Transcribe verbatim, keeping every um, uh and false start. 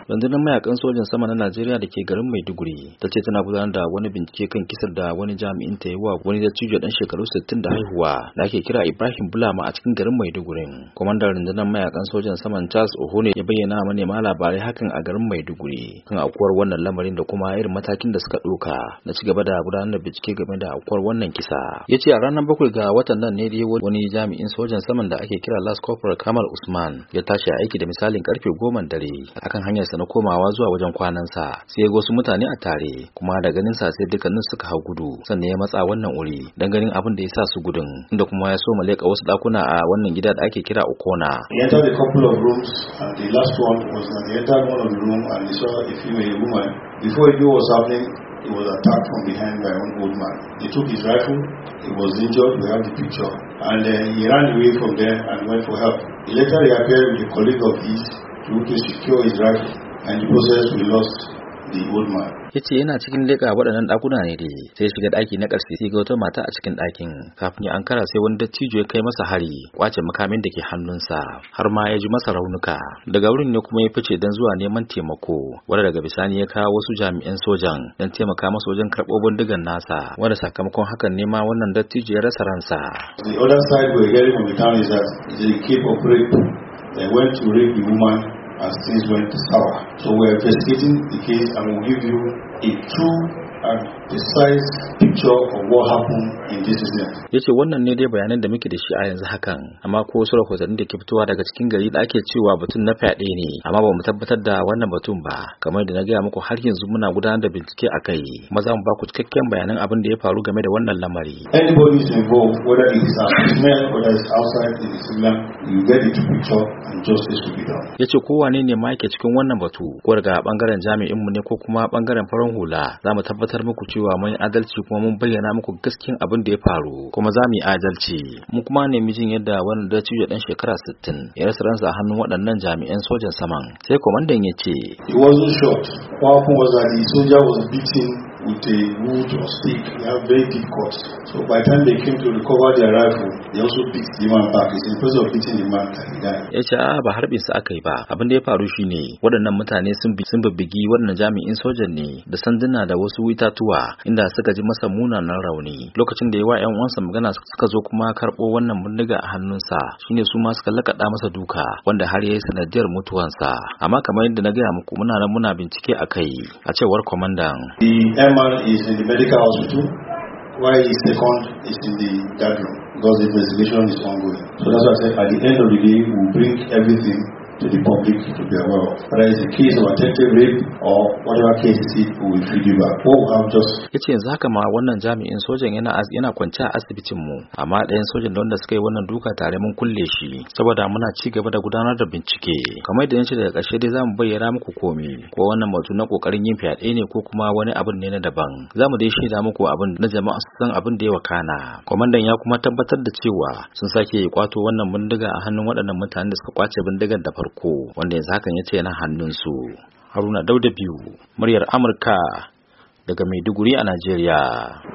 Rundunar mayakan sojan sama na Najeriya da ke garin Maiduguri ta ce tana gudanar da wani bincike kan kisar da wani jami'in ta yi wa wani dattijo dan shekaru sittin da haihuwa da ake kira Ibrahim Bulama a cikin garin Maiduguri. Kwamandan rundunar mayakan sojan saman Charles Ohone ya bayyana manema labarai hakan a garin Maiduguri kan aukuwar wannan lamarin da kuma irin matakin da suka ɗauka na ci gaba da gudanar da bincike game da aukuwar wannan kisa. Ya ce a ranar bakwai ga watan nan ne dai wani jami'in sojan saman da ake kira Last Corporal Kamal Usman ya tashi aiki da misalin karfe goma dare akan hanyar na komawa zuwa wajen kwanansa sai ya ga wasu mutane a tare kuma da ganin sa sai dukkanin suka hau gudu sannan ya matsa wannan wuri dan ganin abin da ya sa su gudun inda kuma ya so maleka wasu dakuna a wannan gida da ake kira Okona. He entered a couple of rooms and the last one was that he entered one of the room and he saw a female woman. Before he knew what was happening, he was attacked from behind by one old man. They took his rifle, he was injured, we have the picture, and uh, he ran away from there and went for help. He later reappeared with a colleague of his to, to secure his rifle. And the process we lost the old man. Yace yana cikin leka waɗannan ɗakuna ne dai sai shiga ɗaki na ƙarshe sai ga wata mata a cikin ɗakin kafin ya ankara sai wani dattijo ya kai masa hari kwace makamin da ke hannunsa har ma ya ji masa raunuka daga wurin ne kuma ya fice don zuwa neman taimako wanda daga bisani ya kawo wasu jami'an sojan don taimaka masa wajen karɓo bindigan nasa wanda sakamakon hakan ne ma wannan dattijo ya rasa ransa. The other side we're getting from the town is that they keep of rape. They went to rape the woman as things went sour. So we're investigating the case and we'll give you a true and precise picture of what happened in this incident. Yace wannan ne dai bayanan da muke da shi a yanzu hakan, amma ko wasu rahotanni da ke fitowa daga cikin gari da ake cewa batun na fyaɗe ne, amma ba mu tabbatar da wannan batun ba. Kamar da na gaya muku har yanzu muna gudanar da bincike a kai, kuma za mu ba ku cikakken bayanan abin da ya faru game da wannan lamari. Anybody is involved, whether it is outside, whether it's outside in the civilian, you get the true picture and justice will be done. Yace kowane ne ma yake cikin wannan batu, ko daga bangaren jami'in mu ne ko kuma bangaren farin hula, za mu tabbatar muku cewa mun yi adalci kuma mun bayyana muku gaskiyan abin da ya faru kuma za mu yi adalci. Mu kuma ne mijin yadda wannan dattijo dan shekara sittin ya rasa ransa a hannun waɗannan jami'an sojan saman. Sai komandan ya ce he wasn't shot. What happened was that the soldier was beaten with a wood or stick. They have very deep cuts. So by the time they came to recover their rifle, they also beat the man back. It's in the process of beating the man that he died. Ya ce a ba harbin sa aka yi ba. Abin da ya faru shine waɗannan mutane sun bi sun bibbigi waɗannan jami'in sojan ne da sanduna da wasu itatuwa inda suka ji masa munanan rauni. Lokacin da ya wa ƴan uwansa magana suka zo kuma karɓo wannan bindiga a hannunsa shine su ma suka lakaɗa masa duka wanda har yayi sanadiyar mutuwansa. Amma kamar yadda na gaya muku muna nan muna bincike a kai a cewar kwamandan. The man is in the medical hospital, while his second is in the guard room because the investigation is ongoing. So that's why I said at the end of the day, we'll bring everything to the public to be aware of. Whether it's a case of attempted rape or whatever case it is, we will feed you back. What we have just yace yanzu haka ma wannan jami'in sojan yana yana kwance a asibitin mu, amma ɗayan sojan da wanda suka yi wannan duka tare mun kulle shi saboda muna ci gaba da gudanar da bincike. Kamar yadda nace daga ƙarshe dai zamu bayyana muku komai ko wannan batu na kokarin yin fyaɗe ne ko kuma wani abin ne na daban. Zamu dai shaida muku abin na jama'a su san abin da ya wakana. Kwamandan ya kuma tabbatar da cewa sun sake kwato wannan bindiga a hannun waɗannan mutanen da suka kwace bindigar da farko wanda yanzu hakan yace yana hannunsu. Haruna Dauda biyu, muryar Amurka daga Maiduguri a Najeriya.